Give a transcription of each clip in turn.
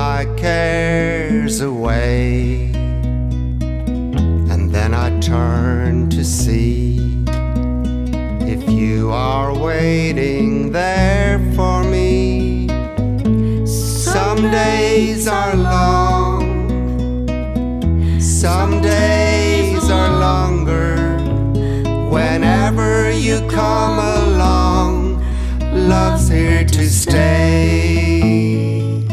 my cares away. And then I turn to see if you are waiting there for me. Some days are long, some days are longer. Whenever you come along, love's here to stay.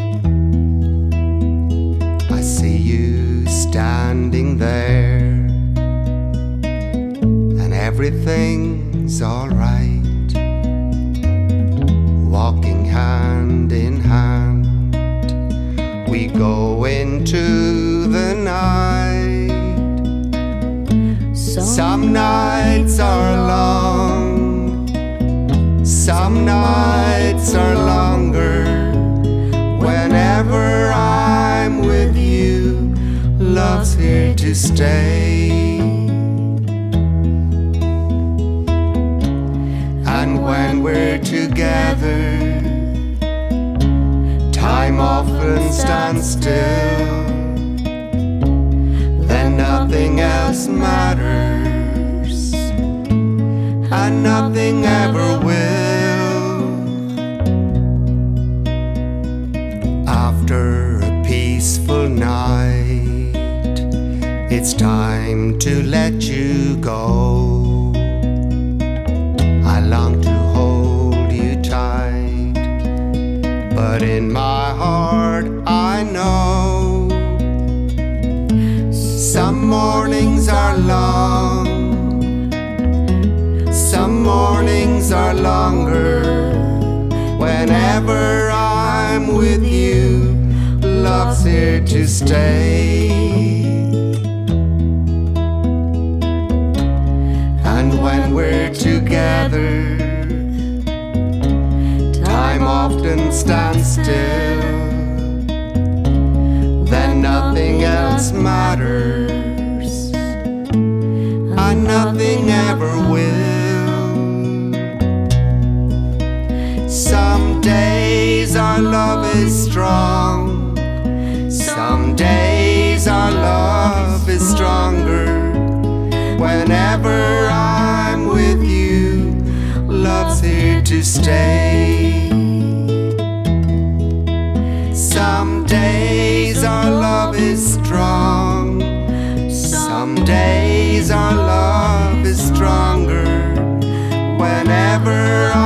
I see you standing there, and everything's alright, walking hand in hand. We go into the night. Some nights are long, some nights are longer. Whenever I'm with you, love's here to stay. And when we're together, time often stands still. Then nothing else matters, and nothing ever will. After a peaceful night, it's time to let you go. I long to hold you tight, but in my heart I know some mornings are long, some mornings are longer. Whenever I'm with you, love's here to stay. And when we're together, time often stands still. Then nothing else matters, and nothing ever will. Some days our love is strong, some days our love is stronger. Whenever I'm with you, love's here to stay. Some days our love is strong, some days our love is stronger. Whenever